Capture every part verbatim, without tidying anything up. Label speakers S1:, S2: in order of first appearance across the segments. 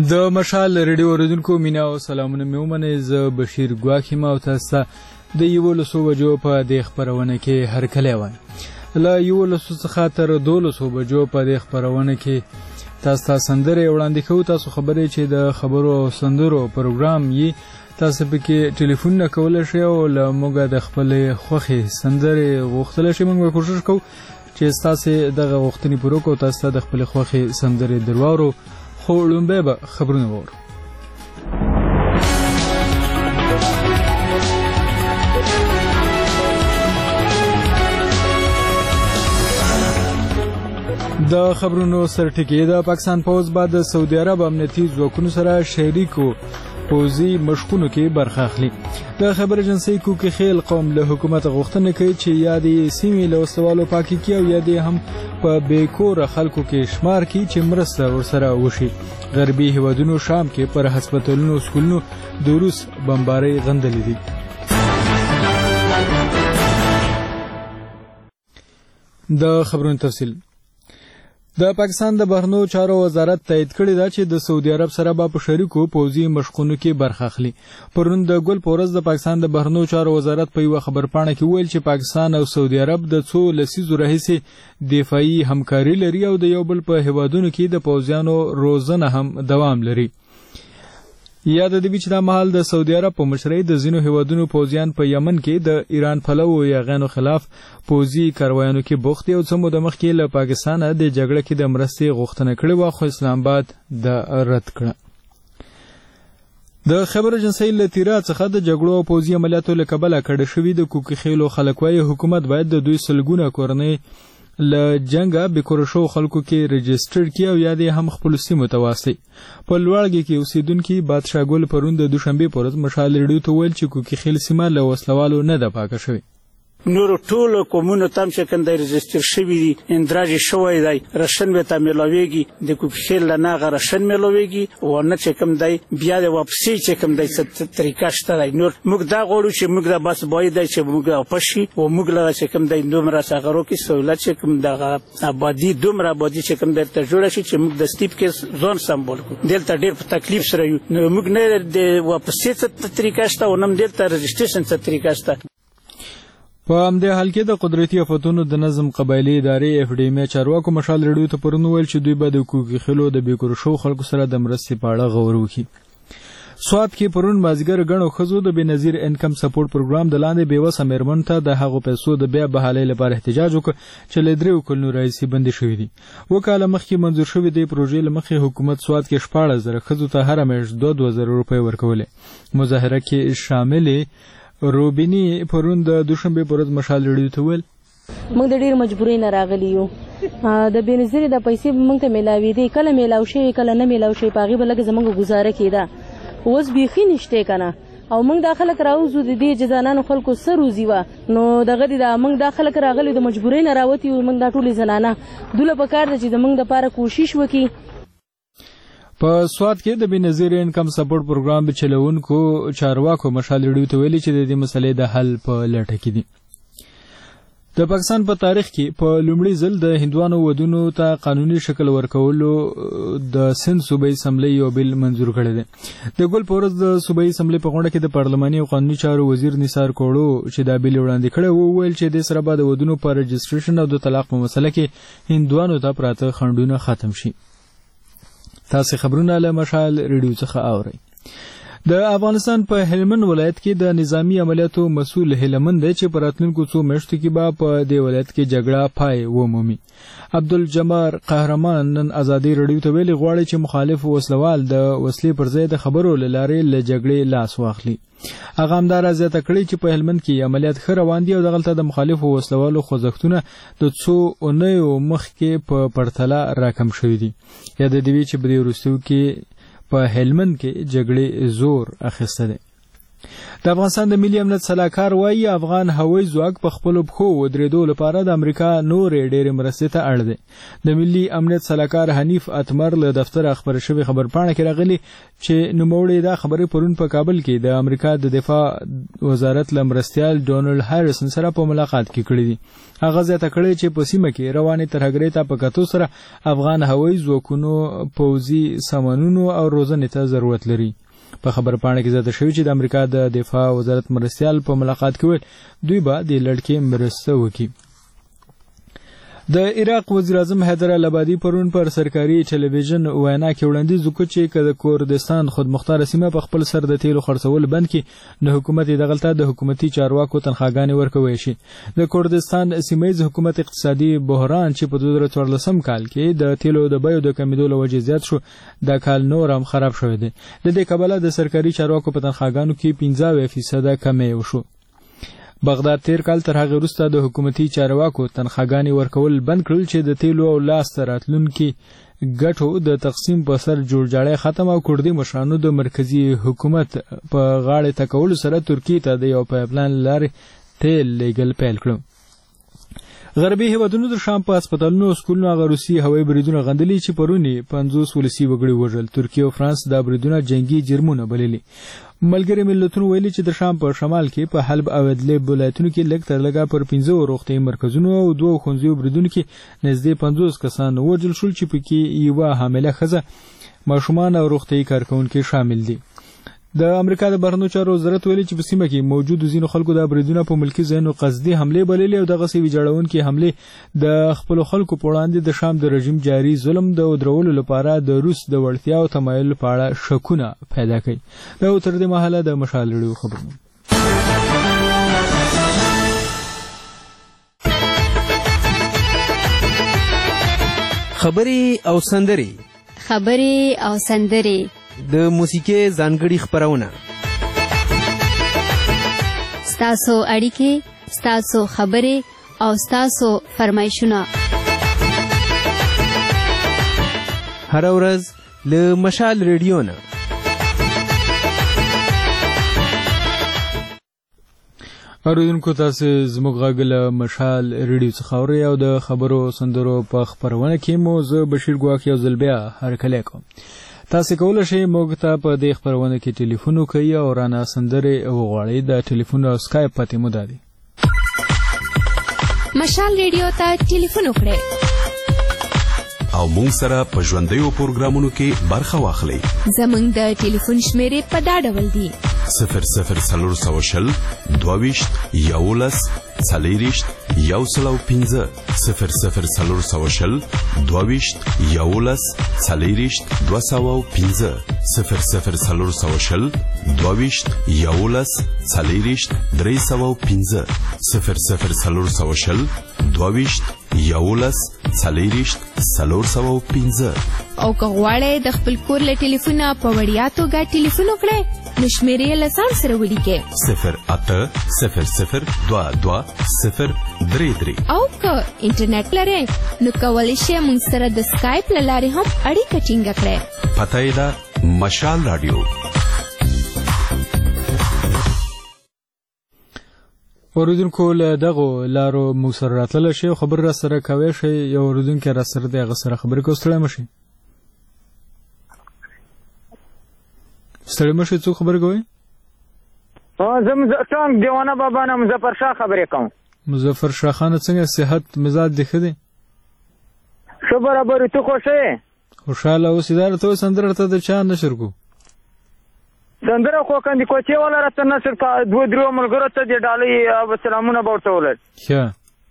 S1: د مشال ریډیو اوریدونکو مینا او سلامونه مې ومنئ. زه بشیر ګواښ یم او تاسو ته د یولسو بجو په دې خپرونه کې هرکلی وایم. له یولسو څخه تر دولسو بجو په دې خپرونه کې تاسو ته سندرې وړاندې کوو. تاسو خبرې چې د خبرو او سندرو پروګرام یې تاسو پکې ټلیفونونه کولی شئ او له موږ د خپلې خوښې سندرې غوښتلی شئ. موږ به کوشش کوو چې ستاسې دغه غوښتنې پوره کړو، تاسو ته د خپلې خوښې سندرې در واورو. خو لومبی به خبرونه وورو. د خبرونو سرټکی د پاکستان پوز بعد د سعودي عرب امنیتي ځواکونو سره شریکو پوزي مشقونو کې برخه اخلي. د خبر ایجنسی کوکي خیل قوم له حکومت غوښتنه کوي چې یا د سیمې له وسلوالو پاکي کړي او یا د هم په بیکور خلکو کې شمار کړي چې مرسته ورسره وشي. غربي هیوادونو شام کې پر هسپتالونو سکولونو د روس بمبارۍ غندلې دي. د خبرونو تفصیل. د پاکستان د بهرنیو چارو وزارت تایید کړی دا چې د سعودي عرب سره به په شریکو پوځي مشقونو کې برخه اخلي. پرون د ګل په ورځ د پاکستان د بهرنیو چارو وزارت په یوه خبرپاڼه کې ویل چې پاکستان او سعودي عرب د څو لسیزو راهیسې دفاعي همکاري لري او د یو بل په هیوادونو کې د پوځیانو روزنه هم دوام لري. یاد دی چې دا مهال د سعودي عرب په مشرۍ د ځینو هیوادونو پوځیان په یمن کې د ایران پلو یا غینو خلاف پوځي کاروایانو کې بوخت دي او څه موده مخکې له پاکستانه د جګړه کې د مرستې غوښتنه کړې وه، خو اسلام آباد د رد کړه. د خبر ایجنسی له تیرا څخه د جګړو او پوځي عملیاتو له کبله کډه شوي د کوکي خیلو خلک وایي حکومت باید د دوی سلګونه کورنۍ له جنګه بیکوره شو خلکو کې رجسټر کړي او یا دې هم خپلو سیمو ته واستوي. په لوړګي کې اوسېدونکي بادشاه ګل پرون د دوشنبې په ورځ مشال ریډیو ته ویل چې کوکي خیل سیمه له وسلوالو نه ده پاکه شوې.
S2: نورو ټولو قومونو ته هم چې کوم دی رجسټر شوي دي، اندراج یې شوی دی، رشن به ته میلاویږي، د کوکي خیل له نه هغه رشن میلاویږي او نه چې کوم دی بیا د واپسي چې کوم دی څه طریقه شته دی. نور موږ دا غواړو چې موږ دا بس باید دی چې موږ واپس شي او موږ له چې کوم دی دومره څنګه روکي سهولت چې کوم دغه آبادي دومره آبادي چې کوم دی ته جوړه شي چې موږ د سټیپ کې ځان سمبول کړو. دلته ډېر په تکلیف سره یو، نو موږ نه د واپسي څه طریقه شته او نه دلته رجسټریشن څه طریقه شته.
S1: په همدې حال کې د قدرتي آفتونو د نظم قبایلي ادارې اف ډي ام چارواکو مشال ریډیو ته پرون ویل چې دوی به د کوکي خیلو د بیکور شو خلکو سره د مرستې په اړه غور وکړي. سوات کې پرون مازیګر غنو خزو د بنظیر انکم سپورټ پروګرام د لاندې بیوسه میرمن ته د هغو پیسو د بیا بحالۍ لپاره احتجاج وکړ چې له دریو کلونو راهیسې بندي شوي دي. اووه کاله مخکې منظور شوې دې پروژې له مخې حکومت سوات کې شپاړس زره ښځو ته هره میاشت دوه دوه زره روپۍ ورکولې. مظاهره کې شاملې روبینی پرون د دوشنبې په ورځ مشال ریډیو ته ویل
S3: موږ د ډېر مجبورۍ نه راغلي یو. د بېنظیرې د پیسې موږ ته میلاوېدې، کله میلاو شوې کله نه میلاو شوې، په هغې به لږ زموږ ګزاره کېده. اوس بیخي نشتی که نه او موږ دا خلک راوځو د دې جزانانو خلکو څه روزي وه، نو دغه دي دا موږ دا خلک راغلي د مجبورۍ نه راوتي یو. موږ دا ټولې زنانه دوله پکار ده چې زموږ دپاره کوشش وکړي.
S1: په سوات کې د بنظیر انکم سپورټ پروګرام چلوونکو چارواکو مشال ریډیو ته ویلي چې د دې مسلې د حل په لټه کې دي. د پاکستان په تاریخ کې په لومړي ځل د هندوانو ودونو ته قانوني شکل ورکولو د سند صوبایي اسمبلۍ یو بل منظور کړی دی. د ګل په ورځ د صوبایي اسمبلۍ په غونډه کې د پارلماني او قانوني چارو وزیر نثار کوړو چې دا بل وړاندې کړی و، وویل چې دې سره به د ودونو په رجسټریشن او د طلاق په مسله کې هندوانو ته پراته خنډونه ختم شي. تاسې خبرونه له مشال ریډیو څخه اورئ. د افغانستان په هلمند ولایت کې د نظامی عملیاتو مسؤل هلمند دی چې په راتلونکو څو میاشتو کې به په دې ولایت کې جګړه پای ومومي. عبدالجبار قهرمان نن ازادي ریډیو ته ویلي غواړي چې مخالف وسلوال د وسلې پر ځای د خبرو له لارې له جګړې لاس واخلي. هغه همدارا زیاته کړې چې په هلمند کې عملیات ښه روان دي او دغلته د مخالفو وسلوالو خوځښتونه د څو اونیو مخکې په پرتله راکم شوي دي. یاد دې وي چې په دې وروستیو کې په هلمند کې جګړې زور اخیسته دی. د افغانستان د ملي امنیت سلاکار وایي افغان هوایي ځواک په خپل پښو ودرېدو لپاره د امریکا نورې ډېرې مرستې ته اړ دی. د ملي امنیت سلاکار حنیف اتمر له دفتر خبر شوی خبرپاڼه کې راغلی چې نوموړی دا خبرې پرون په کابل کې د امریکا د دفاع وزارت له مرستیال ډونالډ هاریسن سره په ملاقات کې کړی دی. هغه زیاته کړې چې په سیمه کې روانې ترهګرۍ ته په کتو سره افغان هوایي ځواکونو پوځي سامانونو او روزنې ته ضرورت لري. په خبرپاڼه کې زیاته شوی چې د امریکا د دفاع وزارت مرستیال په ملاقات کې ویل دوی به د لړکې مرسته وکړي. د عراق وزیر اعظم حیدر العبادي پرون پر سرکاري ټلویزیون وینا کې وړاندیز وکړ چې که د کردستان خودمختار سیمه په خپل سر د تیلو خرڅول بند کړي نو حکومت یې دغلته د حکومتي چارواکو تنخواګانې ورکوي شي. د کردستان سیمه‌یز حکومت اقتصادي بحران چې په دوه زره څوارلسم کال کې د تیلو د بیو د کمیدو له وجې زیات شو دا کال نور هم خراب شوی دی. د دې کبله د سرکاري چارواکو په تنخواګانو کې پنځه اویا فیصده کمی وشو. بغداد تیر کال تر هغه وروسته د حکومتي چارواکو تنخواګانې ورکول بند کړل چې د تیلو او لاسته راتلونکي ګټو د تقسیم په سر جوړجاړی ختم او کردي مشرانو د مرکزی حکومت په غاړه تکول سره ترکیه ته د یو پایپلاین لارې تیل لیږل پیل کړل. غربي هیوادونو د شام په هسپتالونو او سکولونو هغه روسي هوایي بریدونه غندلي چې پرونی پنځوس ولسي وګړي وژل. ترکیه او فرانس دا بریدونه جنگي جرمونه بللي. ملګري ملتونو ویلي چې د شام په شمال کې په حلب او ادلب ولایتونو کې لږ تر لږه پر پنځه روغتیايي مرکزونو او دوه ښوونځیو بریدونو کې نږدې پنځوس کسان وژل شول چې پکې یوه حامله ښځه ماشومان او روغتیايي کارکونکي شامل دي. د امریکا د بهرنیو چارو وزارت ویلي چې په سیمه کې موجود ځینو خلکو د بریدونه په ملکي ځایونو قصدي حملې بللې او دغسې ویجاړونکې حملې د خپلو خلکو په وړاندې د شام د رژیم جاري ظلم د ودرولو لپاره د روس د وړتیا او تمایل په اړه شکونه پیدا کوي. دا تر دې مهاله د مشال رډیو خبرونه.
S4: خبرې او سندرې
S5: خبرې او سندرې
S4: د موسیقي ځانګړي خبرونه
S5: ستاسو اړیکې ستاسو خبرې او ستاسو فرمایشونه
S4: هر ورځ له مشال ریډیو نه.
S1: اوریدونکو تاسو زموږ غږ له مشال ریډیو څخه اورئ او د خبرو سندرو په خپرونه کې مو زه بشیر ګواکې یو ځل بیا هرکلی کوم. تاسو کولی شئ موږ ته په دې خپرونه کې ټلیفون وکړئ او رانه سندرې وغواړئ. د ټلیفون او سکایپ پته مو دا دی.
S5: مشال ریډیو ته ټلیفون وکړئ
S6: او موږ سره په ژوندیو پروګرامونو کې برخه واخلئ.
S5: زموږ د ټلیفون شمیرې په دا ډول دي:
S6: صفر صفر څلور سوه شل دوه ویشت یولس څلېرویشت یو سل او پنځه صفر صفر څلور سوه شل دوه ویشت یولس څلېرویشت دوه سوه او پنځه صفر صفر څلور سوه شل دوه ویشت یولس څلېرویشت درې سوه او پنځه صفر صفر څلور سوه شل دوه ویشت یولس څلېرویشت څلور سوه او پنځه.
S5: او که غواړئ د خپل کور له ټلیفونه په وړیا توګه ټلیفون وکړئ نو شمیرې یې له ځان سره ولیکئ:
S6: صفر اته صفر صفر دوه دوه صفر درې درې.
S5: او که انټرنیټ لرئ نو کولی شئ موږ سره د سکایپ له لارې هم اړیکه ټینګه کړئ.
S6: پته یې ده مشال راډیو.
S1: اوریدونکو له دغو لارو موږ سره راتللی شئ او خبر را سره کوی شئ. یو اوریدونکی را سره دی هغه سره خبرې کوو. ستړی مه شئ ستړی مه شئ. څوک خبرې کوئ؟
S7: زه څنګه دیوانه بابا نه مظفر شاه خبرې کوم.
S1: مظفر شاه خانه څنګه صحت مزاج دې ښه دی؟
S7: ښه برابر. ته خوښ یې؟
S1: خوشحاله اوسې. دا راته وایه سندره ته د چا نشر کو؟
S7: سندره خو کندې کوچې والا راته نشر کا دوه درو ملګرو ته د ډالۍ سلامونه به ورته ولر.
S1: ښه.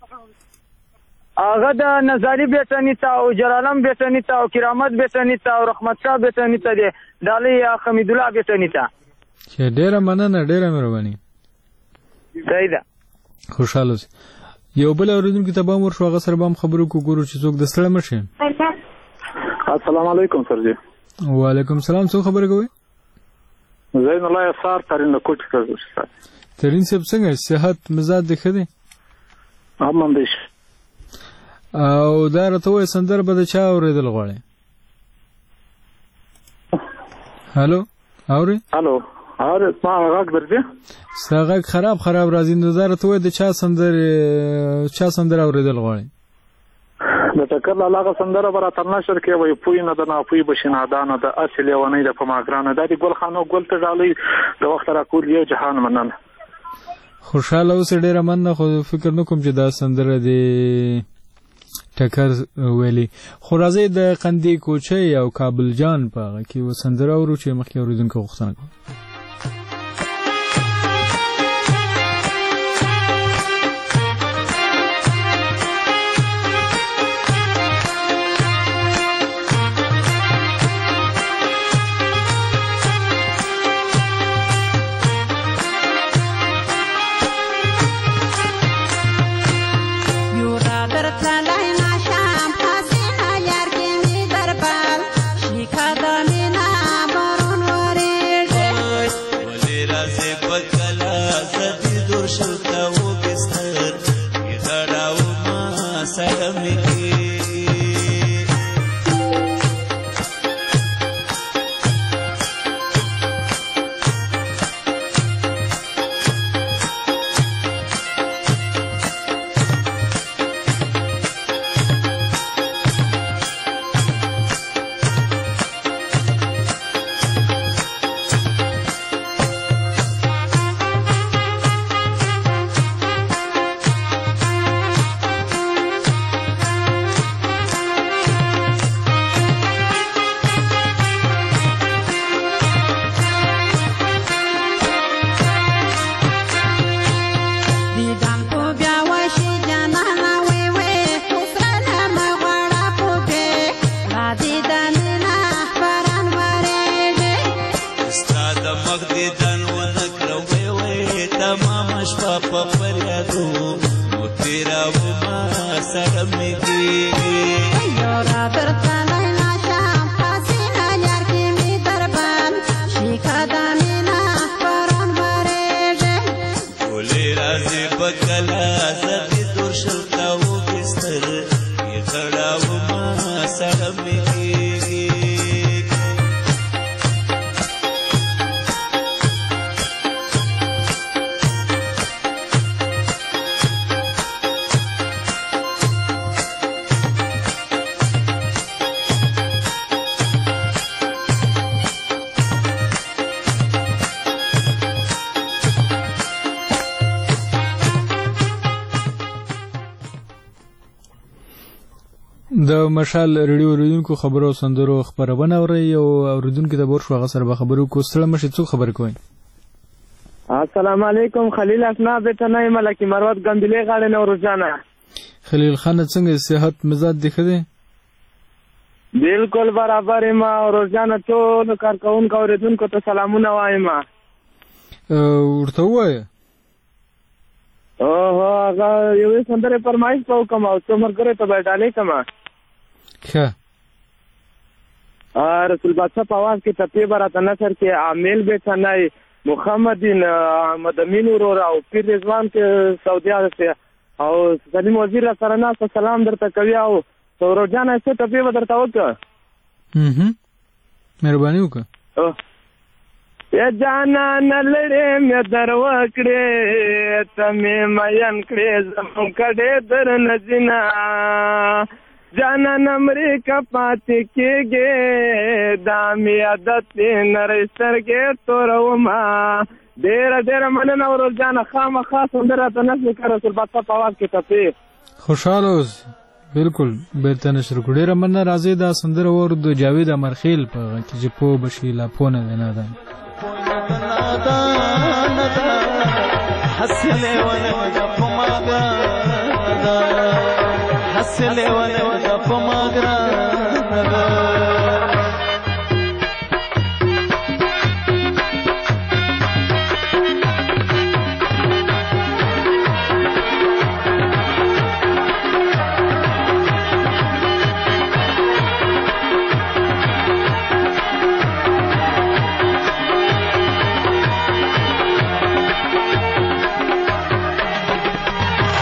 S7: هغه د نظاري بیټني ته او جلالم بیټني ته او کرامت بیټني ته او رحمت شاه بیټني ته د ډالۍ حمید الله بیټني ته.
S1: ښه ډېره مننه ډېره مهرباني.
S7: صحیح ده.
S1: خوشحاله اوسې. یو بل اورېدونکي ته به هم ورشو هغه سره به هم خبرې وکړو ګورو چې څوک د ستړی مه شي.
S8: السلام علیکم سر جی.
S1: وعلیکم السلام. څوک خبرې کوئ؟
S8: زین الله یسار ترین له کوټې څخه.
S1: ترین صاحب څنګه صحت مزاج دې ښه دی؟
S8: هم هم دی.
S1: او دا راته وایه سندره به د چا اورېدل غواړې؟ هلو اورې؟
S8: هلو اره ما غږ درځي
S1: ساغه خراب خراب راځي نو زاره ته د چا سندر چا سندر اوریدل غواړي
S8: د تکل علاقه سندره برا تر نشر کې وي پوی نه د ناپوی بشنادانه د اصل یونی د پماګرانه د ګل خانو ګل ته ډالي د وخت را کول یو جهان مننه
S1: خوشاله اوس ډیره مننه خو فکر نکوم چې دا سندره دی ټکر ویلي خو راځي د قندی کوچي او کابل جان په کې و سندره ورو چې مخکې اوریدونکو غوښتنه کوي د مشال ریډیو اوریدونکو خبرو سندرو خبرونه اوري او اوریدونکو د بورش واغ سره به خبرو کو ستړي مشه څو خبر کوي
S7: السلام علیکم خلیل اسنا به نه ملکی مروت ګندلې غاړه نو روزانه
S1: خلیل خان څنګه صحت مزاج دی خده
S7: بالکل برابر ما روزانه ټول کارکون کو اوریدونکو ته سلامونه وایم
S1: ورته وای
S7: او هغه یو سندره فرمایش په کوم او څومره غره ته بیٹاله کما
S1: ښه
S7: رسول بادشاہ په आवाज کې تپې برات نصر کې عامل به ثنای محمدین احمد امین ورور او پیر رضوان کې سعودي عرب او سلیم وزیر سره ناس سلام درته کوي او سورو جان څه تپې ودرته وکړه
S1: هم مهرباني وکړه
S7: یا جانا نلړې مې دروکړې تمه مېن کړې زمو کډې در نزینا جانا نمرې کپاتې کېږي دامي عادت نرې سرګې تورما ډېر ډېر مننه ورور جان خامخا سندره ته نس کړه رسول بادشاہ په आवाज کې تپې
S1: خوشاله اوس بالکل بیرته نشر کړه مننه راځي دا سندره ور د جاوید امرخیل په کې چې په بشیلا پونه نه ده
S9: نادا نادا حسله ونه د پماګا نادا حسله ونه د پماګا نادا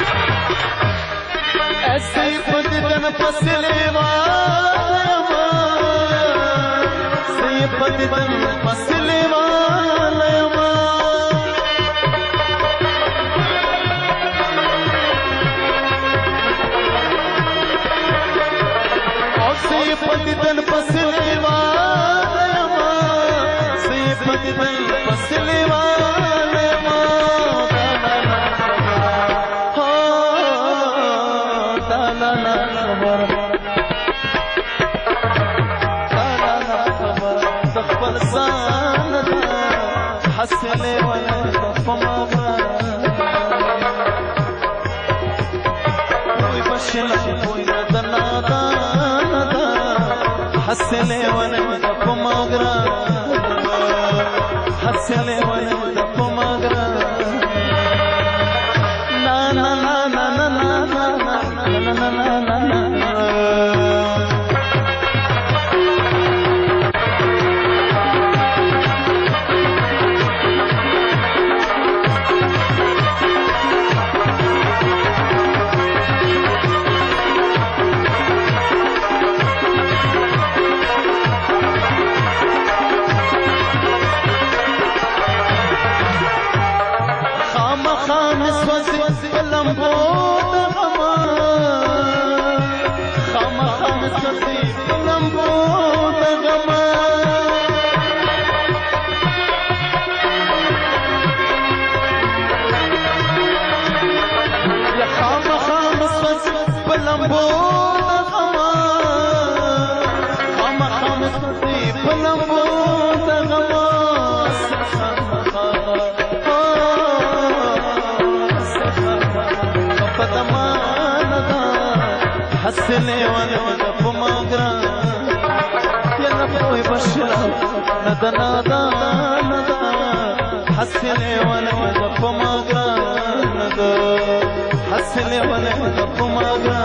S9: فسلي ما پدل پسلی والے تالا خبر تالا خبر تخبل ساند حسلی والے فما کوئی بشلا کوئی ندنا دانا حسلی والے فما گرا حسلی والے فما گرا نا نا نا نا نا نا نا نا نا نا حسلی والے فما گرا یلا کوئی بشلا ندا ندا ندا حسلی والے فما گرا ندا حسلی والے فما گرا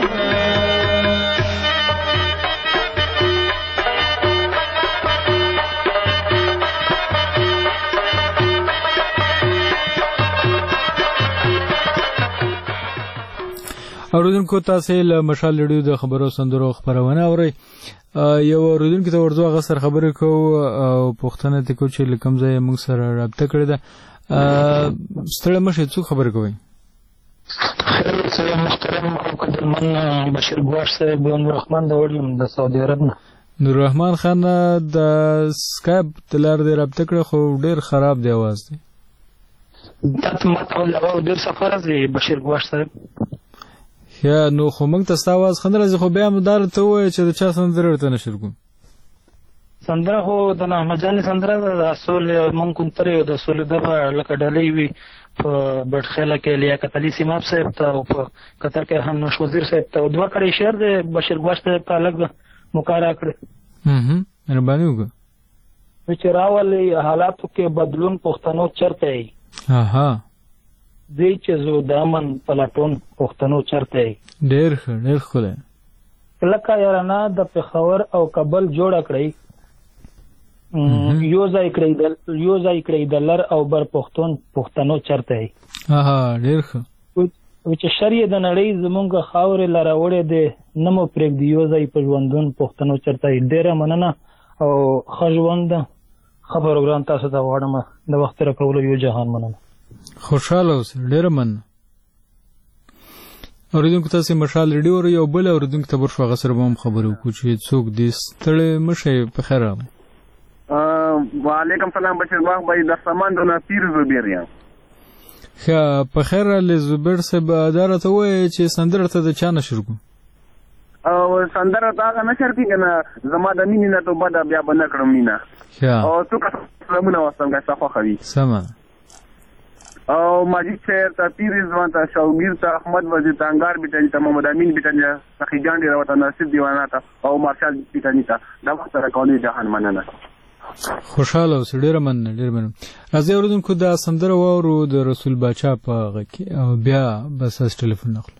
S1: اوریدونکو تاسو له مشال ریډیو د خبرو سندرو خبرونه اورئ یو اوریدونکو ته ورځو هغه سره خبرې کوو او پوښتنه ته کوو چې لکم ځای موږ سره رابطه کړې ده ستړي مشه څو خبرې کوي
S10: خیر سلام محترم او قدرمن بشیر ګواش صاحب نور رحمان د وړم د سعودي عرب
S1: نور رحمان خان د سکایپ تلار دی رابطه کړه خو ډیر خراب دی आवाज دی
S10: تاسو ماته له ډیر سفر دی بشیر ګواش صاحب
S1: یا نو خو موږ ته ستاسو خندره زه خو بیا مدار ته وای چې د چا سندره ورته نشر کوم
S10: سندره خو د احمد جان سندره د اصول مونږ کوم ترې د اصول د لکه ډلې وی په بټخله کې لیاقت علي سیماب صاحب ته او په قطر کې هم نوش وزیر صاحب ته دوه کړي شعر د بشیر ګواش صاحب ته الګ مقارنه کړې
S1: هم مهرباني وکړه
S10: چې راولي حالاتو کې بدلون پښتنو چرته ای
S1: اها
S10: دی چې زو دامن پلاټون پښتنو چرته
S1: ډېر ښه ډېر ښه
S10: لکه یارانه د پېښور او کابل جوړه کړئ یو ځای کړئ د یو ځای کړئ د لر او بر پښتون پښتنو چرته
S1: اها ډېر ښه
S10: چې شریعه د نړۍ زمونږ خاورې لاره وړې دی نه مو پرېږدي یو ځای په ژوندون پښتنو چرته ډېره مننه او ښه ژوند ښه پروګرام تاسو ته غواړم د وخت راکولو یو جهان مننه
S1: خوشاله اوسئ ډېره مننه اوریدونکو تاسو مشال ریډیو یو بل اوریدونکو ته ورشو هغه سره به هم خبرې وکړو چې څوک دې ستړی مشئ په خیر راغلی
S11: وعلیکم سلام بشیر باغ بھائی د سامان د نصیر زبیر یم
S1: ښه په خیر راغلی زبیر صاحب دا راته ووایه چې سندره ته د چا نشر کوم
S11: او سندره ته هغه نشر کړي که نه زما د مینې نه توبه ده بیا به نه کړم مینه او څوک سلامونه واستم که ستا خوښه وي
S1: سمه
S11: او ماجد شهر ته پیر رضوان ته شوګیر ته احمد وزیر ته انګار بیټني ته محمد امین بیټني سخی جان ډیر وته ناصر دیوانا ته او مارشال بیټني ته دا وخت سره کولی جهان مننه
S1: خوشاله اوسئ ډېره مننه ډېره مننه راځئ اوریدونکو دا سندره واورو د رسول باچا په غږ کې او بیا به ستاسو ټلیفون ناخلو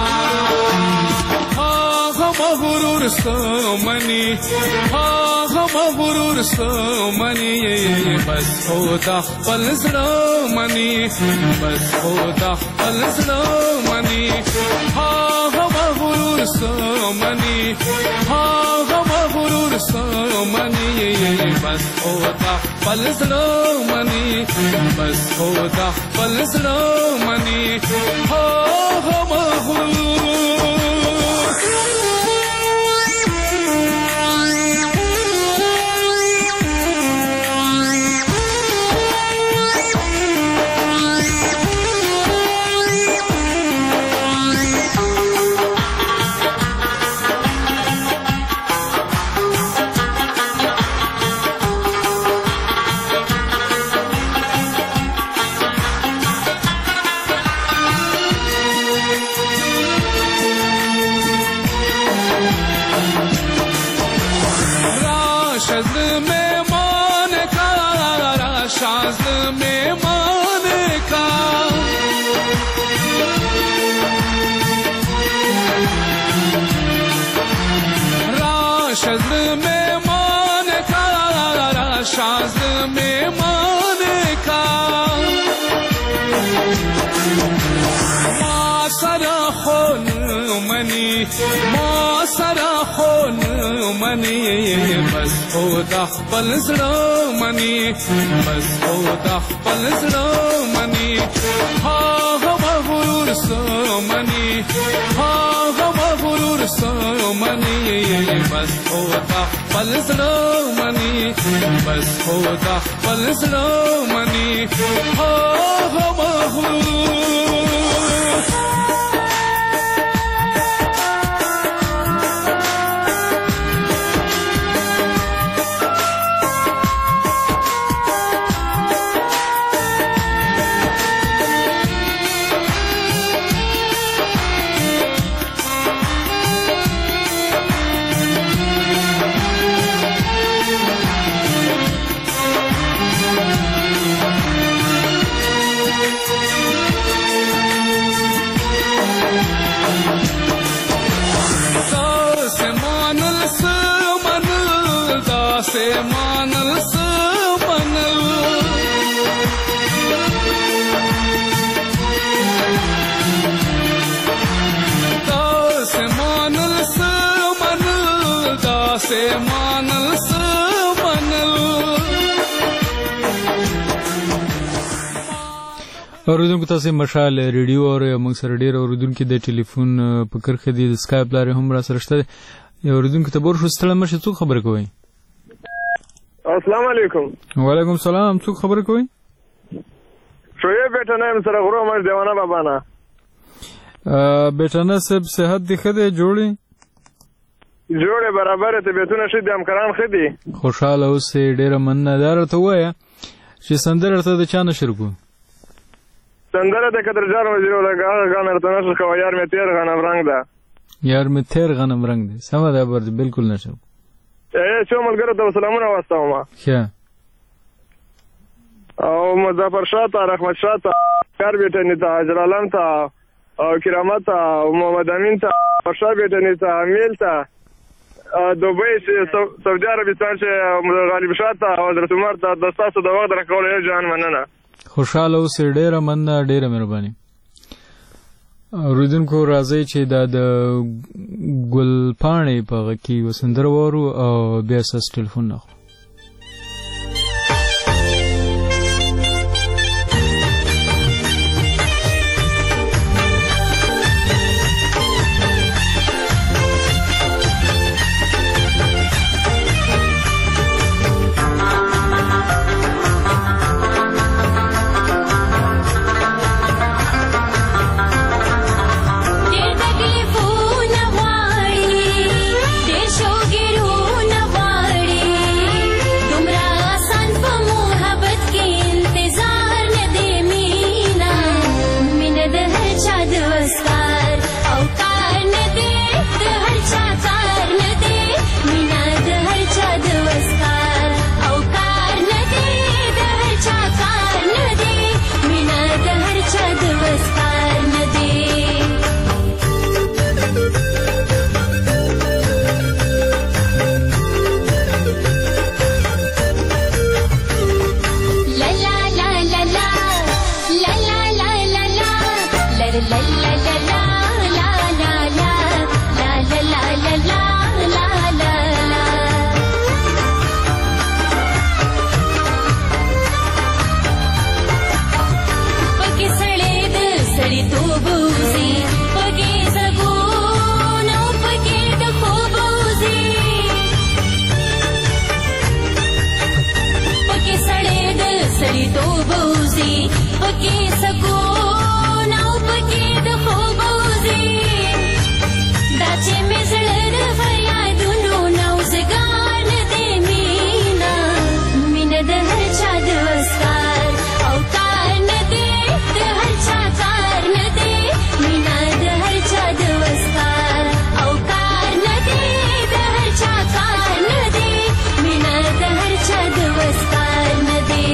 S12: سمنی آغا غرور سمني بس خو د خپل زړه مني بس خو د خپل زړه مني ها غرور سمني ها غرور سمني بس خو د خپل زړه مني بس خو د خپل زړه مني ها غرور ما سره خون مني بس خو د خپل زړه مني بس خو د خپل زړه مني ها غرور سمني ها غرور سمني بس خو د خپل زړه مني بس خو د خپل زړه مني ها غرور
S1: اوریدونکو تاسو مشال ریډیو او موږ سره ډیر اوریدونکو د ټلیفون په کرخه دي د سکایپ لارې هم را سره شته یو اوریدونکو ته بور شو ستړي مشه څوک خبر کوي
S7: السلام علیکم
S1: وعلیکم السلام څوک خبر کوي
S7: شوی بیٹا نیم سره غرو مر دیوانه بابا نه
S1: بیٹا نه سب صحت دی خده جوړي
S7: جوړه برابر ته بیتونه شې د امکران خدي
S1: خوشاله اوسې ډیره مننه ته وایا چې سندره ته د چا نشر کو
S7: سندره د قدر جان وزیر لگا غان ارته نشر کو یار می تیر غنم رنگ ده
S1: یار می تیر غنم رنگ ده سم ده بر بالکل نشو
S7: اے شو ملګرو ته سلامونه واستم ما
S1: ښه
S7: او مظفر شاه ته رحمت شاه ته کار بیٹنی ته جلالان ته او کرامت ته محمد امین ته فرشاه بیٹنی ته امیل ته دوبۍ سعودي عربستان چې غالب شاه ته حضرت عمر ته د تاسو د وخت راکول یو جان مننه
S1: خوشاله اوسې ډیره مننه ډیره مهرباني اوریدونکو راځي چې دا د ګل پاڼې په غږ کې وسندر وورو او بیا ساس ټلیفون نه
S13: टेलीफोन वाड़ी देशो गिरू न वाड़ी لا لا لا لا لا لا لا لا لا لا لا لا پکې سړې د سړې توبوزي پکې زګون او پکې د خوبوزي پکې سړې د سړې توبوزي پکې زګون او پکې د خوبوزي دا چې مې زړه د فریادونو نوزګان دې مینا مینه د هر چا د وسکار او کار نه دی د هر چا کار نه دی مینا د هر چا د وسکار او کار نه دی د هر چا کار نه دی مینا د هر چا د وسکار نه دی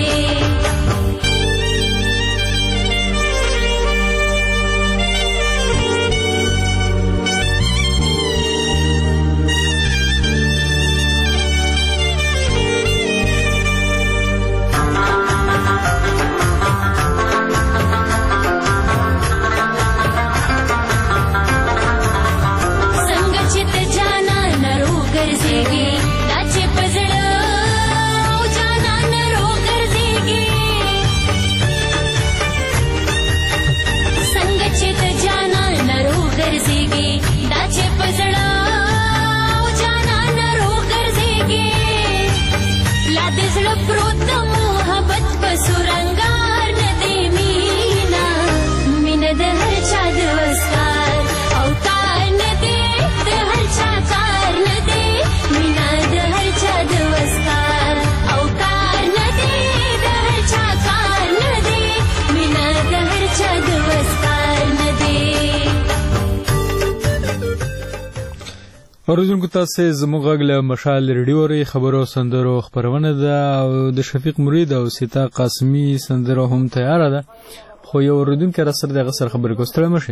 S1: اوریدونکو تاسو زموږ غږ له مشال ریډیو ری خبرو سندرو خبرونه ده او د شفیق مرید او سیتا قاسمی سندرو هم تیار ده خو یو اوریدونکو را سره دغه سره خبرې کوستل مشه.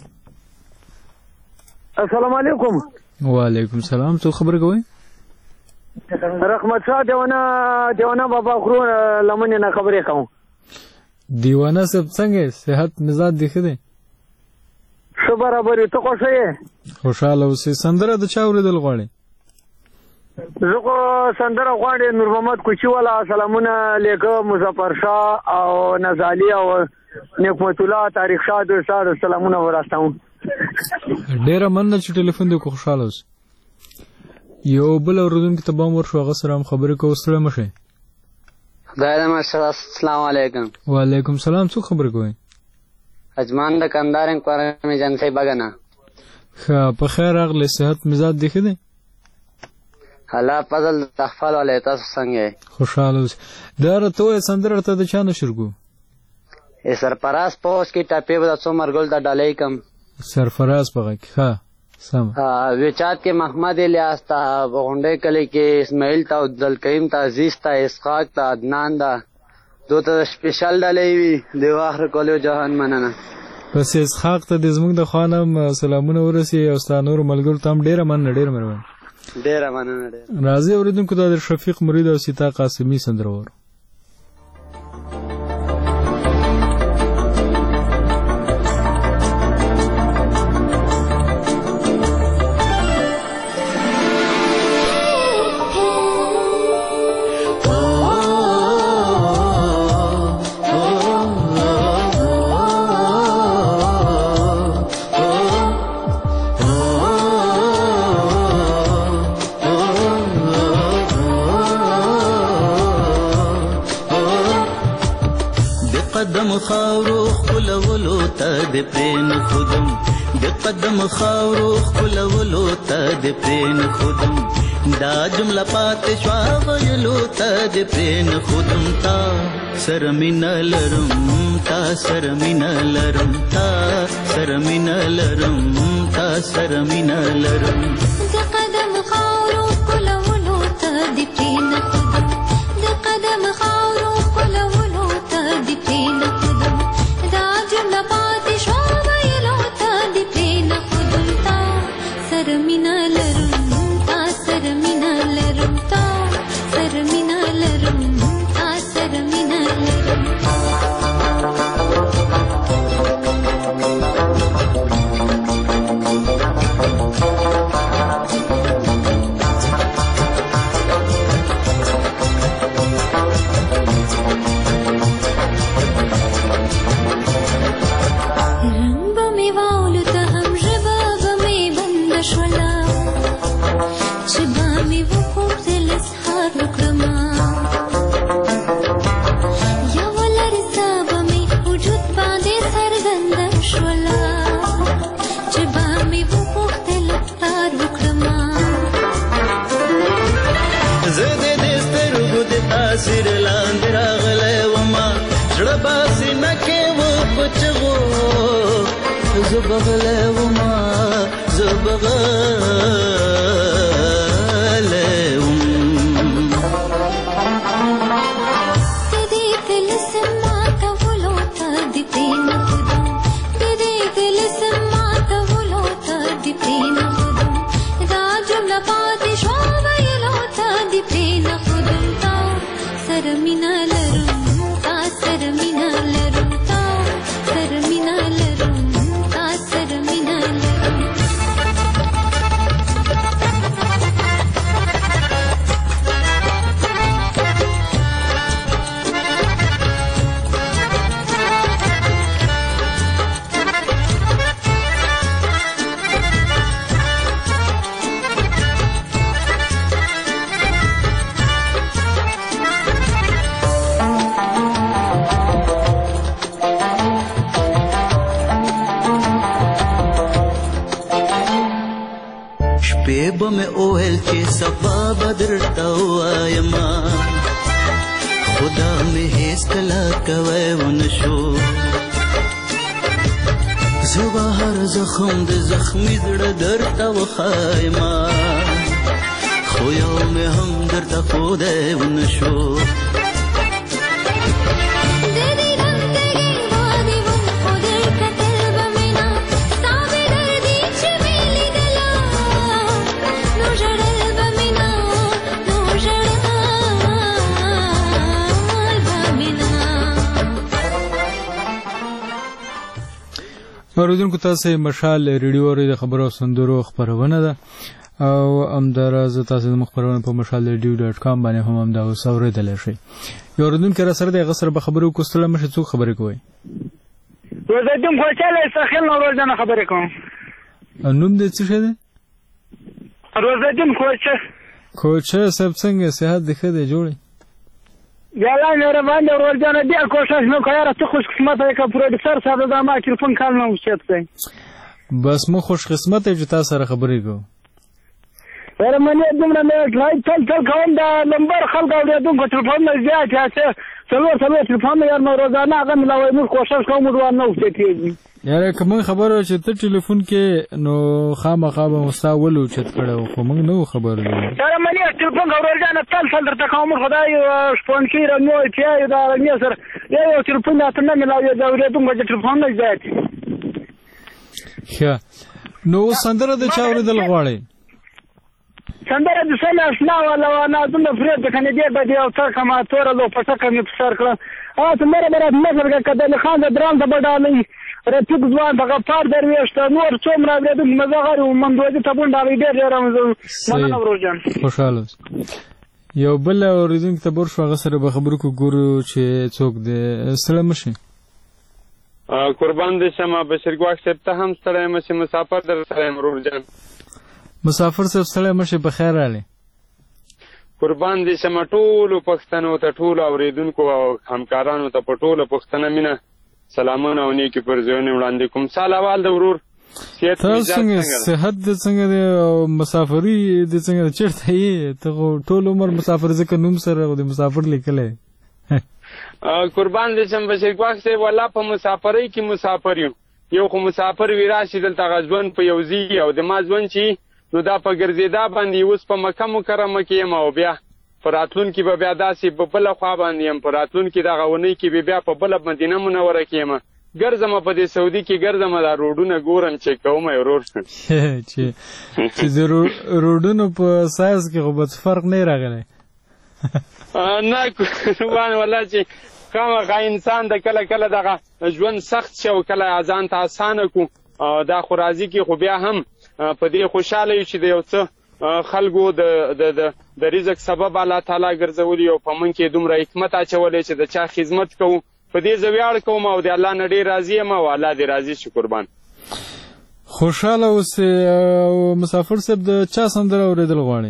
S14: السلام علیکم.
S1: وعلیکم السلام. څه خبرې کوئ؟
S14: رحمت شاه دیوانه دیوانه بابا خرو لمنه نه خبرې کوم.
S1: دیوانه سب څنګه صحت مزاج دی خده؟
S14: څه برابر ته خوښه یې؟
S1: خوشاله اوسې. سندره د چا اوریدل غواړي؟
S14: زه خو سندره غواړم نور محمد کوچی والا سلامونه لیکه مظفر شاه او نزالی او نعمت الله تاریخ شاه د سره سلامونه ورسوم.
S1: ډیره مننه چې ټلیفون دې کو خوشاله اوس. یو بل اوریدونکو ته به مور شو هغه سره خبرې کوستل مشه.
S15: خدای دې ماشاءالله. السلام علیکم.
S1: وعلیکم السلام. څه خبرې کوئ؟
S15: اجمان د کندارن کوره می جان سي بغنا.
S1: خا په خیر اغله صحت مزاج دی خده؟
S15: حالا فضل تخفل علی تاسو څنګه؟
S1: خوشاله اوس. دا راته سندره ته د چا نشرګو؟
S15: ای سرفراز پوس کی ټاپې ودا څو مرګل د ډالۍ کم.
S1: سرفراز پغه ښه سم.
S15: ها وچات کې محمد الیاس تا غونډې کلی کې اسماعیل تا عبدل کریم تا عزیز تا اسحاق تا عدنان دا دوته سپیشل ډالۍ وی دی واخر کولو جهان مننه.
S1: پس اسحاق ته د زموږ د خانم سلامونه ورسي او ستانور ملګرو تام ډیره مننه ډیره مروان.
S15: ډیره مننه ډیره.
S1: راځي اوریدونکو د شفیق مرید او سیتا قاسمی سندره ور.
S16: خاورو خلولو ته د پرین خودم د قدم خاورو خلولو ته د پرین خودم دا جمله پات شوا ویلو ته د پرین خودم تا سرمین لرم تا سرمین لرم تا سرمین لرم تا سرمین لرم
S13: د قدم خاورو خلولو ته د پرین خودم د قدم خاورو خلولو ته د پرین Thank you.
S16: چغو زبغله وما زبغله شپې مې اوهل چې سبا بدرته وایم خدا مې هیڅ کله کوي ونشو زه هر زخم د زخمي زړه درته وخایم خو یو مې هم درته ښودی ونشو
S1: اوریدونکو تاسو مشال ریډیو اوري د خبرو او سندرو خبرونه ده او همداراز تاسو د خبرونه په مشال ریډیو ډاټ کام باندې هم هم دا اوریدل شي. یو اوریدونکو را سره د غسر به خبرو کوستله مشه څو خبرې کوي.
S17: روزدین خوشاله سخیل نو روزانه خبرې کوم.
S1: نوم دې څه شه ده؟
S17: روزدین خوشه.
S1: خوشه سب څنګه صحت دې ښه دی جوړه؟
S17: یالا مهربان دی ورځانه دی کوشش نو کوي راته خوش قسمت یې کا پروډوسر صاحب دا ما ټلیفون کال نه وشت دی
S1: بس مو خوش قسمت یې چې تاسو سره خبرې کوو
S17: ور منه دومره مې لای تل تل کوم دا نمبر خلک اوریدونکو ټلیفون نه زیات چې څلور څلور ټلیفون یې ما روزانه هغه ملوي مو کوشش کوم ورو نه وشتېږي
S1: یاره کوم خبره چې ته ټلیفون کې نو خامخا به مستاولو چت کړو خو موږ نو خبر دی
S17: یاره منه ټلیفون اوریدنه تل تل درته کوم خدای شپون کې رنو چې دا رنګ سره یو ټلیفون ته نه ملوي دا اوریدونکو ټلیفون نه زیات
S1: ښه نو سندره د چا اوریدل غواړي
S17: سندره د سنه اسنا ولا انا زنده فريد کنه دې به او تر کما تور له پټه مې فسر کړ ا ته مې برات مزر کده خان د درام ته بدالې رتیب ځوان دغه پار درويشته نور څومره د مزغر او مندوجه تبون دا وی ډېر رمضان مننه ورجان
S1: خوشاله یو بل اوریدونکو ته بور شو غسر به خبرو کو ګورو چې څوک دې سلام شي
S18: قربان دې شمه بشرګواک صاحب ته هم ستړی مشه مسافر در سره ورجان
S1: مسافر صاحب ستړی مشه په خیر رالی
S18: قربان دې شمه ټول پښتنو ته ټول اوریدونکو او همکارانو ته په ټول پښتنه مینه سلامونه او نیکی پر ځونه وړاندې کوم سلاموال د ورور
S1: تاسو څنګه صحت دې څنګه دې مسافری دې څنګه چیرته یې ته ټول عمر مسافر ځکه نوم سره د مسافر لیکلې
S18: قربان دې شم بشرګواک صاحب والله په مسافرۍ کې مسافر یو یو خو مسافر وی راشي دلته غزون په یوزي او د ما ځون چې نو دا په ګرځیدا باندې اوس په مکه مکرمه کې یم او بیا فراتلون کې به بیا داسې په بل خوا باندې یم فراتلون کې دا غونی کې به بیا په بل مدینه منوره کې یم ګرځم په دې سعودي کې ګرځم دا روډونه ګورم چې کوم ورور
S1: چې چې د روډونو په سایز کې خو به فرق نه راغلی
S18: نه وان والله چې خامخا انسان د کله کله دغه ژوند سخت شي او کله ځان ته اسانه کو دا خو راځي کې خو بیا هم په دې خوشاله یو چې د یو څه خلکو د د د رزق سبب الله تعالی ګرځولي او په من کې دومره حکمت اچولې چې د چا خدمت کوو په دې زویاړ کوم او د الله نه ډېر راضي یم او الله دې راضي شي قربان
S1: خوشاله اوسې مسافر صاحب د چا سندره اورېدل غواړي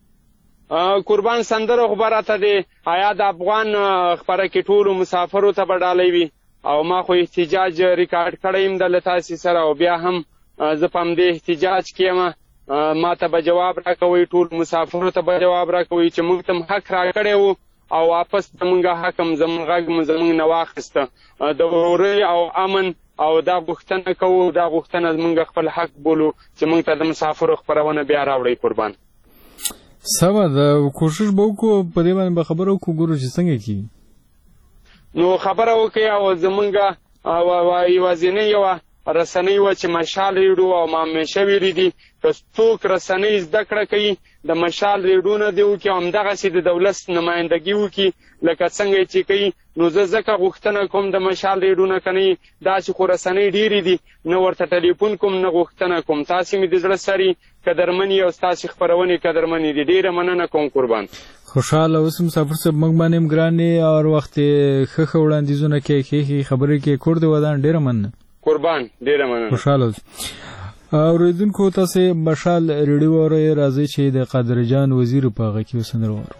S18: قربان سندره خو به راته د حیا د افغان خپره کې ټولو مسافرو ته به ډالۍ وي او ما خو احتجاج ریکارډ کړی یم د له تاسې سره او بیا هم زه په همدې احتجاج کې یم ما ته به جواب راکوئ ټول مسافرو ته به جواب راکوئ چې موږ ته حق راکړی و او واپس زمونږ حکم زمونږ غږ مو زمونږ نه واخیسته. د ورورۍ او امن او دا غوښتنه کوو، دا غوښتنه زمونږ خپل حق بولو چې موږ ته د مسافرو خپرونه بیا راوړئ. قربان
S1: سمه ده، کوشش به وکړو په دې باندې به خبره وکړو، ګورو چې څنګه کېږي.
S18: نو خبره وکړئ او زمونږ یوازینۍ یوه رسنۍ وه چې مشال ریډیو او ما همیشه ویلي دي که څوک رسنۍ زده کړه کوي د مشال ریډیو نه دې وکړي او همدغسې د دولت نمایندګي وکړي لکه څنګه چې کوي. نو زه ځکه غوښتنه کوم د مشال ریډیو نه که نه وي داسې خو رسنۍ ډېرې دي، نه ورته ټلیفون کوم نه غوښتنه کوم. تاسې مې د زړه سري قدرمنې او ستاسې خپرونې قدرمنې دي، ډېره مننه کوم. قربان
S1: خوشحاله اوسم مسافر صاحب، موږ باندې هم ګران یې او وخت ښه ښه وړاندیزونه کوې، ښې ښې خبرې کوې، کور دې ودان، ډېره مننه.
S18: قربان ډېره مننه.
S1: خوشحاله اوسئ. اورېدونکو تاسې مشال ریډیو اورئ، راځئ چې د قادر جان وزیر په هغه کې وسندره واورو.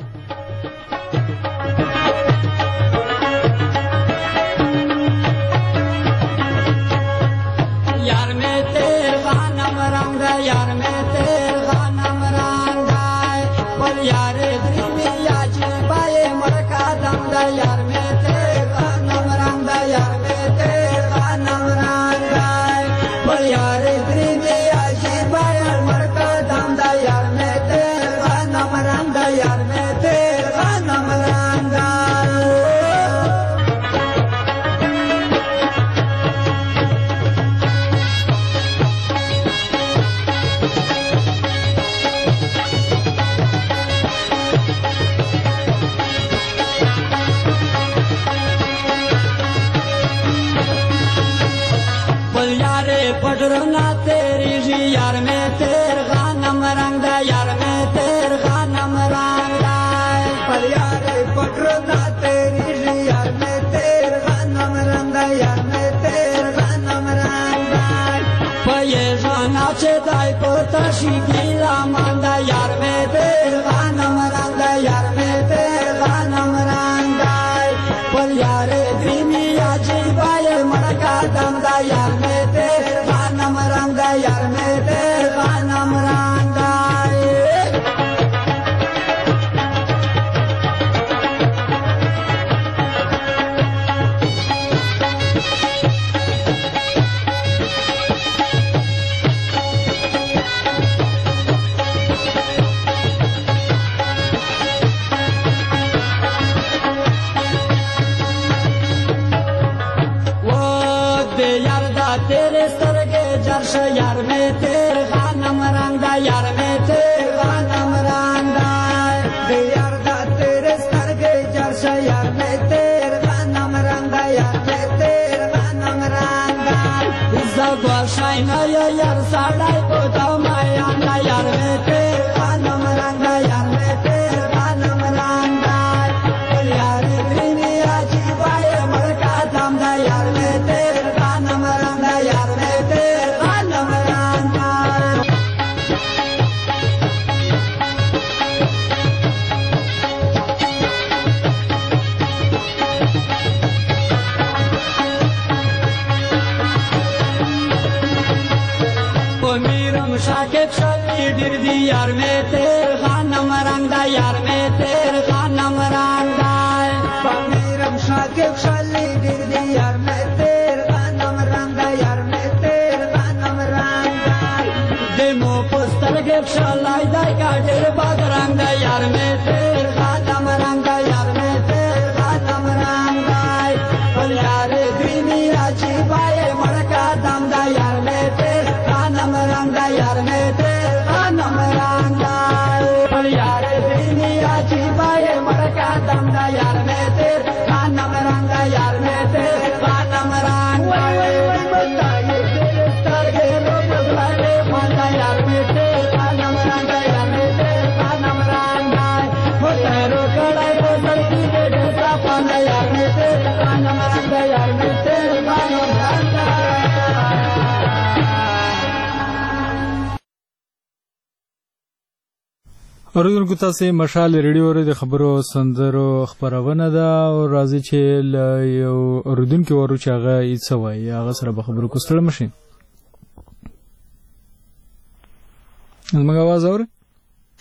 S1: اوریدونکو تاسې مشال ریډیو اورئ، د خبرو سندرو خپرونه ده او راځي چې له یو اوریدونکي وارو چې هغه یې څه وایي هغه سره به خبرو کوو. ستړي مه شئ. زموږ اواز اورئ؟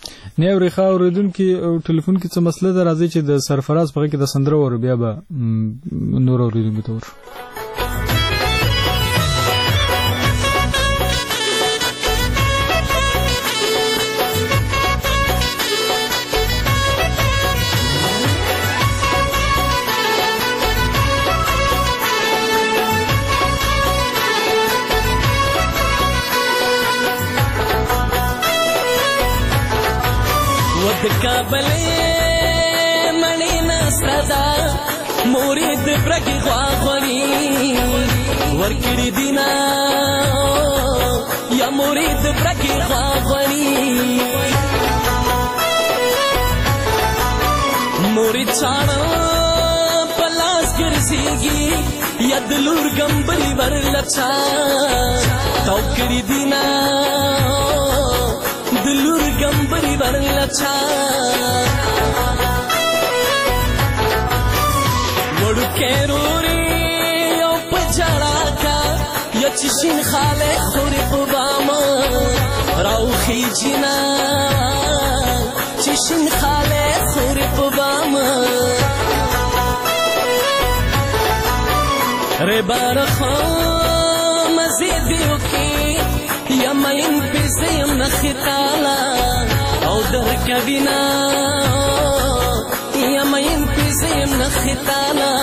S1: نه اورخه اوریدونکو ټلیفون کې څه مسله ده راځي چې د سرفراز په کې د سندره ور بیا به نور اوریدونکو ته ور
S19: کابلې مړې نستا مرید برګي غواغوري ورکړې دینا یا مرید برګي غواغوري مرید چاړه پلاس ګرځيږي یا دلور ګمبري ورلچا توکړې دینا دلور ګمبري ورلچا وړو کېروري او پجړا کا یچشین خاله خوري په باما راوخي جنا چشین خاله خوري په باما ربار خو مزيدو کی یا مین پسیم نخطالا او در کبینا یا مین پسیم نخطالا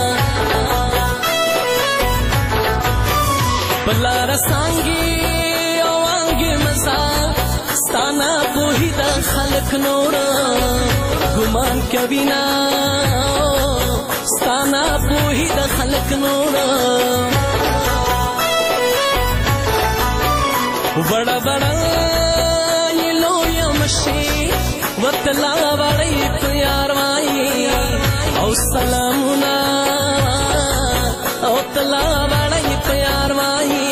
S19: بلا رسانگی او آنگی مزا ستانا پوہی دا خلق نورا گمان کبینا ستانا پوہی دا خلق نورا بڑا بڑا یہ لویا مشی وطلا بڑی پیار وائی او سلامنا او تلا بڑی پیار وائی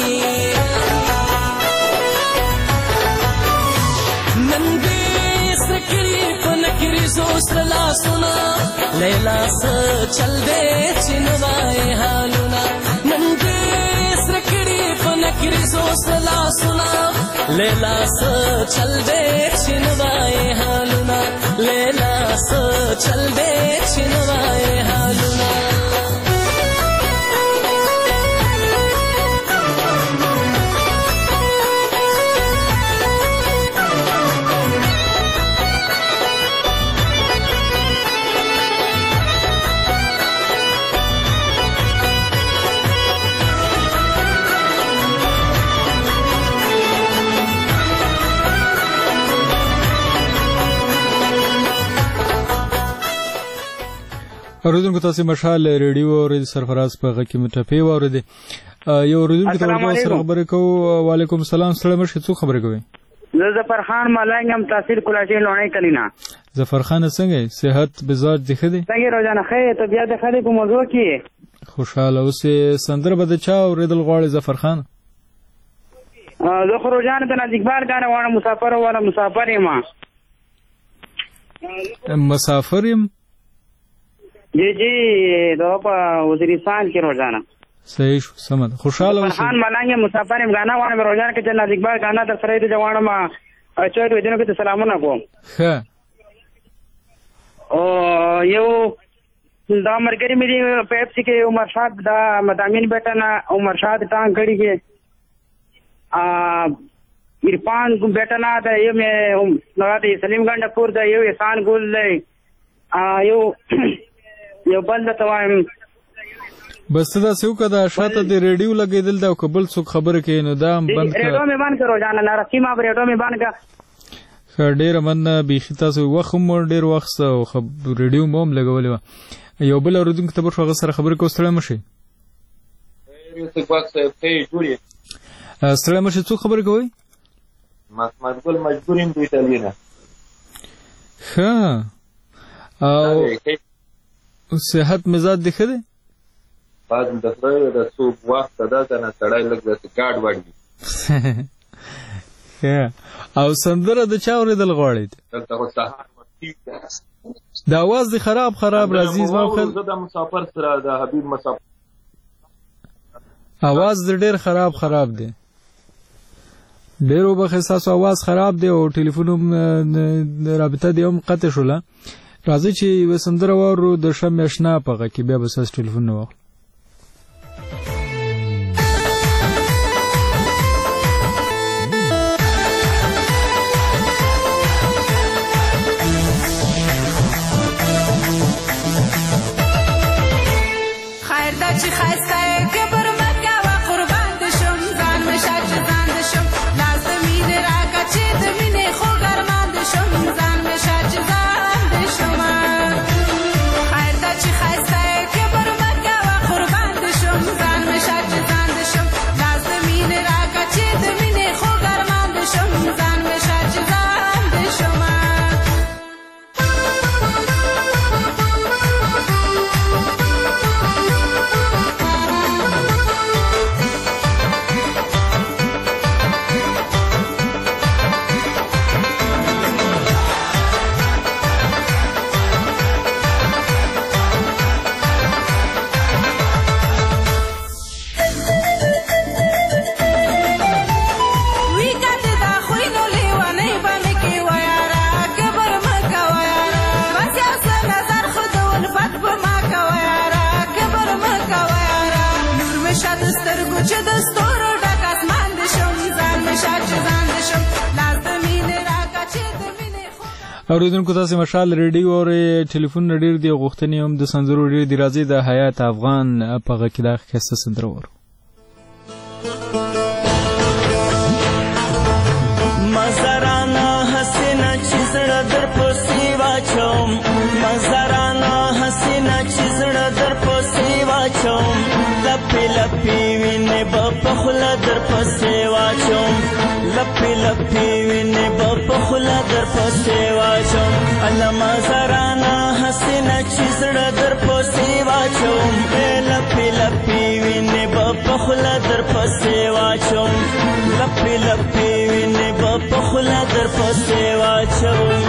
S19: نندی سکری پنکری زوسلا سنا لیلا سا چل دے چنوائے حالنا نندی سکری پنکری زوسلا سنا لیلا سا چل دے چنوائے حالنا لیلا سا چل دے چنوائے حالنا
S1: اوریدونکو تاسو مشال ریډیو او سرفراز په غږ کې متفي وورده یو اوریدونکو ته سره خبرې کوو وعلیکم السلام سلام مشه څو خبرې کوي
S20: زه ظفر خان ملنګم تحصیل کلاچې لونی کلینا
S1: ظفر خان څنګه صحت بزاج دخه دي
S20: څنګه روزانه خې ته بیا د خلې په موضوع کې
S1: خوشاله اوسه سندره بده چا اوریدل غواړي ظفر خان
S20: زه خو روزانه د نزدیکبار غانه وانه مسافر وانه مسافر یم
S1: مسافر یم
S20: جی جی دا په وزیرستان کې روزانه
S1: صحیح شو سمد خوشاله اوسه
S20: خان ملنګ مسافر یم غانا وانه روزانه کې د نزدیکبار غانا در سره د جوانه ما اچو د دینو کې سلامونه کوم
S1: ښه
S20: او یو دا مرګري مې پیپسي کې عمر شاد دا مدامین بیٹا نا عمر شاد ټانګ کړي کې ا عرفان کو بیٹا نا دا یو مې نو دا سلیم ګنڈ پور دا یو احسان ګل دی ا یو یو بل ته وایم
S1: بس دا څو کده شاته د ریډیو لګیدل دا قبول څوک خبره کوي نو دا بند کړه
S20: ریډیو مې باندې روزانه نه رسیمه ریډیو مې باندې
S1: ډېر من بيخي تاسو وخت مو ډېر وخت او ریډیو مو هم لګولې و یو بل اوریدونکو ته په هغه سره خبرې کوو ستړی مشي ستړی مشي څو خبرې کوي
S21: محمد ګل مجبورین دوی ته وینه
S1: ښه او صحت مزاج دښه دی
S21: بعد د خدای د صوب وخت دا څنګه سړی لګ د ګاډ وړي
S1: او سندره د چا اوریدل غواړي
S21: دلته خو سهار وختي
S1: د اواز دی خراب خراب راځي زما خو
S21: زه د مسافر سره د حبیب مسافر
S1: اواز ډېر خراب خراب دی ډیرو بخې ستاسو اواز خراب دی او ټلیفون هم رابطه دی هم قطع شوله. راځئ چې یوه سندره واورو د شمع اشنا په غږ کې، بیا به ستاسو ټلیفون نه واخلو.
S2: خیر دا چې ښایسته یې کبر مه کوه قربان دې شم ځان مې شه چې ځان دې شم لاس د مینې راکړه چې د مینې خوږ ارمان دې شم ځان مې شه چې ځان دې شم خیر دا چې ښایسته یې کبر مه کوه قربان دې شم ځان مې شه چې ځان دې شم لاس د مینې راکړه چې د مینې خوږ ارمان دې شم ځان مې شه چې ځان دې شم
S1: اوریدونکو تاسو مشال ریډیو او ټلیفون ډیر دی غوښتنې هم د سندرو ډیر دی. راځي د حیات افغان په غږ کې دا ښایسته سندره وورو.
S16: مزرانه حسینه چې زړه در پسې واچوم مزرانه حسینه چې زړه در پسې واچوم لپې لپې وینې به په خوله در پسې واچوم لپې لپې وینې به په خوله در پسې واچوم الله مزرانه حسینه چې زړه در پسې واچوم لپې لپې وینې به په خوله در پسې واچوم لپې لپې وینې به په خوله در پسې واچوم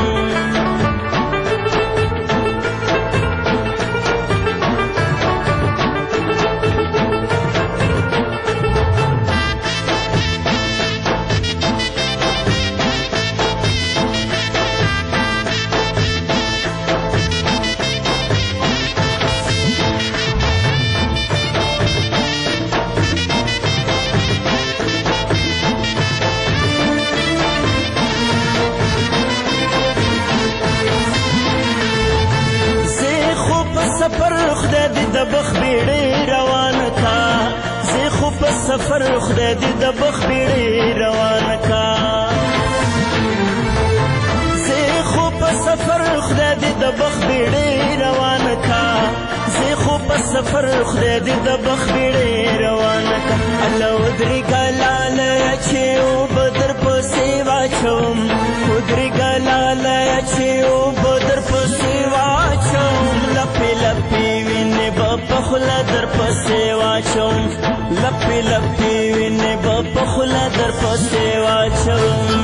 S16: سفر خدای دې د بخ بیړې روانه کا زه خو په سفر خدای دې د بخ بیړې روانه کا زه خو په سفر خدای دې د بخ بیړې روانه کا الله ودري ګلاله چې او بدر پسې واچوم ودري ګلاله چې او بدر پسې واچوم لپې لپې وینې په خوله در پسې واچوم لپې لپې وینې به په خوله در پسې واچوم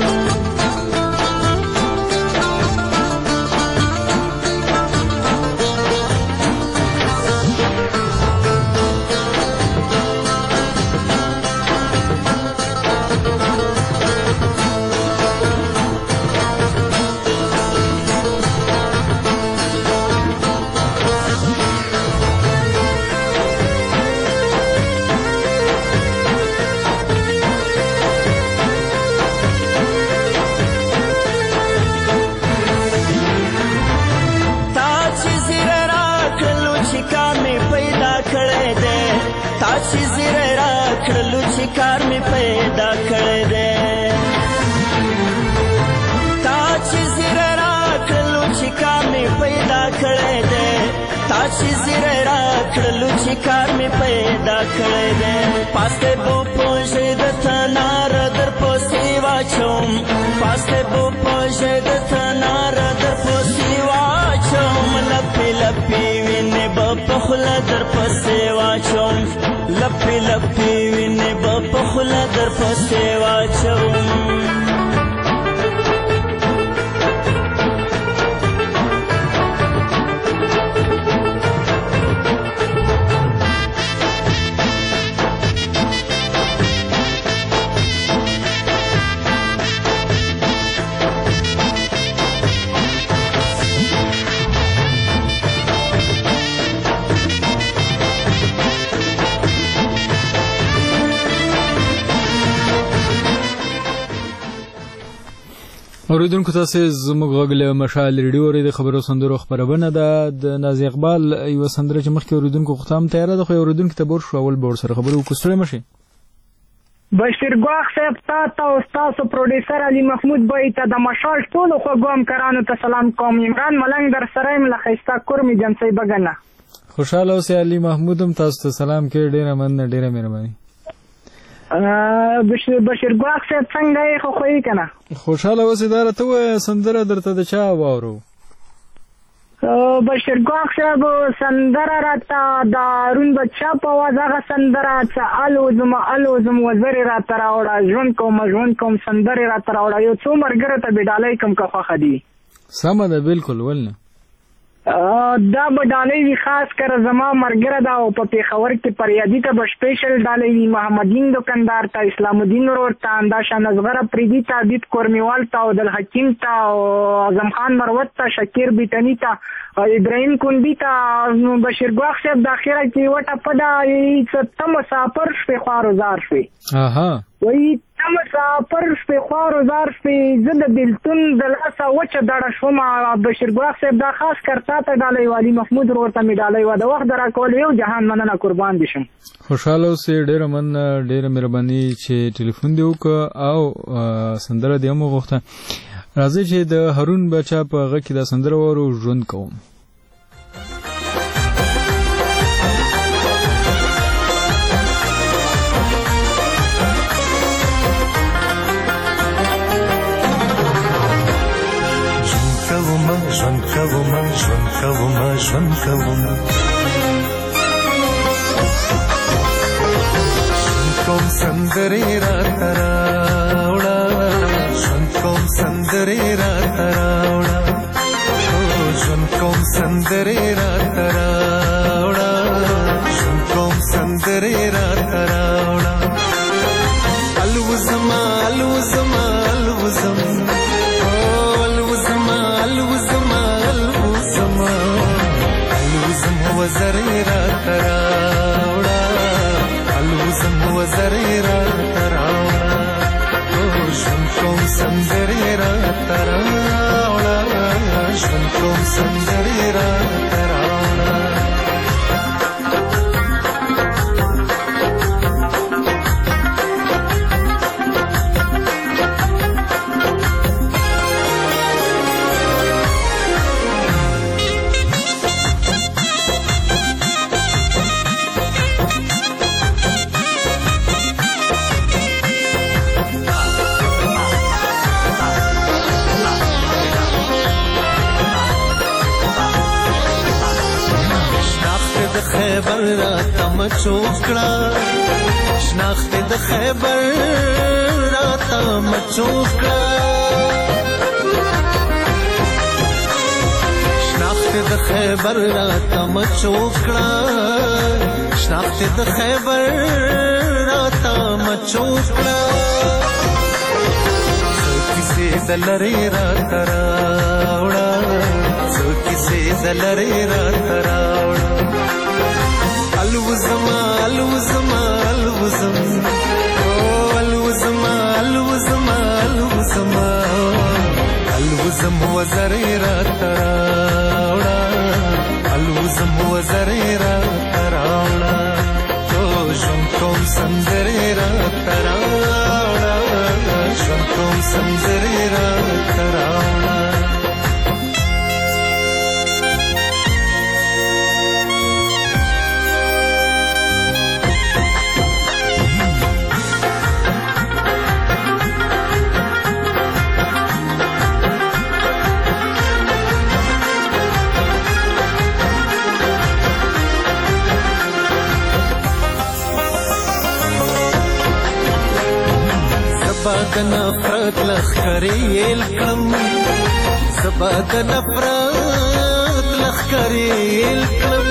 S16: چې زیره را کړلو چې کار مې پیدا کړی دی تا چې زیره را کړلو چې کار مې پیدا کړی دی تا چې زیره را کړلو چې کار مې پیدا کړی دی پاسته بو پوښې د تنار در پسې واچوم پاسته بو پوښې د تنار در پسې واچوم لپې لپې وینې به په خوله در پسې واچوم لپې لپې وینې به په خوله در پسې واچوم
S1: اوریدونکو تاسو زموږ غږ له مشال ریډیو اوري د خبرو سندرو خبرونه ده د نازي اقبال یو سندره چې مخکې اوریدونکو ختم تیار ده خو اوریدونکو ته بور شو اول بور سره خبرو وکړو مشي
S17: بشیر ګواخ صاحب تا او تاسو پروډوسر علي محمود بای ته د مشال ټول خو ګوم کرانو ته سلام کوم عمران ملنګ در سره م لخيستا کورمي جنسي بغنه
S1: خوشاله اوسې علي محمود هم تاسو ته سلام کوي ډیره مننه ډیره مهرباني
S17: بشیر بشیر ګواخ صاحب څنګه یې خو خوې کنه
S1: خوشاله اوسې دا ته سندره درته د چا واورو
S17: بشیر ګواخ صاحب سندره راته دارون بچا په وازغه سندره چې الو زما الو زما وزر راته راوړه ژوند کوم ژوند کوم سندره راته راوړه یو څو مرګره ته بډالای کوم که خوخه دي
S1: سم ده بالکل ولنه
S17: دا به ډالۍ وي خاص کر زما مرګره دا او په پیښور کې پریادي ته به سپیشل ډالۍ وي محمدین دکاندار ته اسلام الدین ورور ته انداشا نصغره پریدي ته عبید کورمیوال ته او دل حکیم ته او اعظم خان مروت ته شکیر بیتنی ته ابراهیم کندی ته بشیر ګواخ صاحب د اخره کې وټه پدا څه تم مسافر شپې خوارو زار شوي
S1: اها
S17: وای تم مسافر شپې خوارو زار شوي زه د بلتون د لاسه وچه دړه شوم بشیر ګواخ صاحب دا خاص کرتا ته ډالۍ والی محمود ورور ته می ډالۍ و د وخت را کول یو جهان مننه قربان دي شم
S1: خوشاله اوسې ډېره مننه ډېره مهرباني چې ټلیفون دی وکړه او سندره دی مو غوښته راځي چې د هارون بچا په غږ کې دا سندره وورو ژوند کوم
S3: ژوند کوم ژوند کوم ژوند کوم کوم سندرې راته راوړه ژوند کوم سندرې راته راوړه ژوند کوم سندرې راته راوړه ژوند کوم سندرې راته راوړه الوزما الوزما الوزم وزرې راته راوړه الوزم وزرې راته راوړه ژوند کوم سندرې راته راوړه ژوند کوم سندرې راته راوړه خیبر راته مچوکړه شناخت د خیبر راته مچوکړه شناخت د خیبر راته مچوکړه شناخت د خیبر راته مچوکړه څو کیسې د لرې راته راوړه څو کیسې د لرې راته راوړه الوزما الوزما الوزم الوزما الوزما الوزما الوزم وزرې راته راوړه الوزم وزرې راته راوړه ژوند کوم سندرې راته راوړه ژوند کوم سندرې راته راوړه زبا د نفرت لخکرې الکم زبا د نفرت لخکرې الکم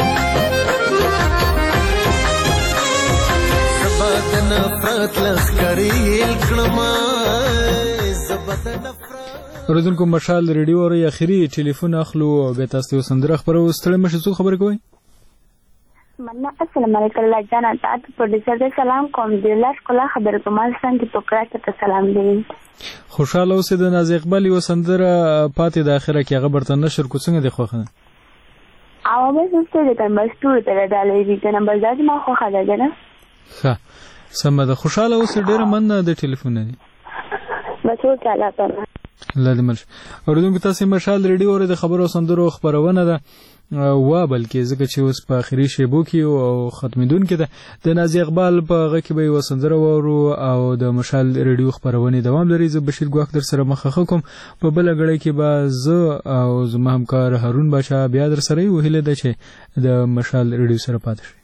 S3: زبا د نفرت لخکرې الکم زبا د نفرت
S1: اوریدونکو مشال ریډیو اوري اخري ټلیفون اخلو به تاسو سندره خبرو ستړي مشه څو خبر کوي
S4: مننه. السلام علیکم الله جان تاسو پروډوسر ته سلام کوم دی لاس کوله خبر کوم څنګه ته پکړه ته سلام دی.
S1: خوشاله اوسې د ناز اقبال یو سندره پاتې د اخره کې هغه برته نشر کو څنګه دی خوخه
S4: او به څه دې ته مستور ته ډالې دي ته نمبر ځای ما خوخه ده نه
S1: ښه سم ده. خوشاله اوسې ډېر مننه د ټلیفون دی
S4: بچو تعالی ته
S1: الله دې مرش. اوریدونکو تاسو مشال ریډیو اور د خبرو سندرو خبرونه ده وا بلکې ځکه چې اوس په اخري شیبو کې او ختمېدونکې ده د نازي اقبال په هغه کې به یو سندره وورو او د مشال ریډیو خبرونه دوام لري. زه بشیر ګواخ در سره مخه کوم په بل غړې کې به زه او زما همکار هارون باشا بیا در سره یو هله ده چې د مشال ریډیو سره پاتې شي.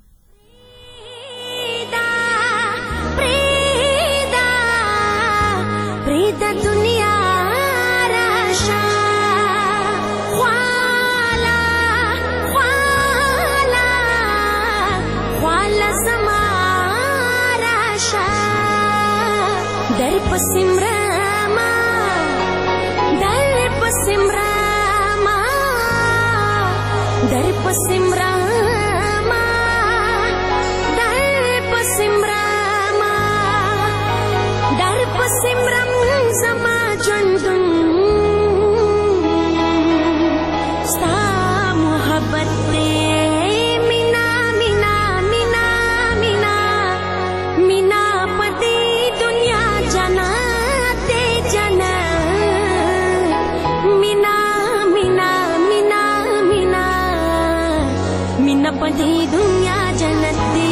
S13: Pasimrama, dari pasimrama, dari pasimrama, dari pasimrama, dari pasimram sama jundun, sta muhabbat mina mina mina mina mina pati dunya jana. पदी दुनिया जन्नत दी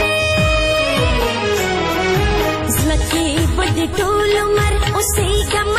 S13: टोल उमर उसी का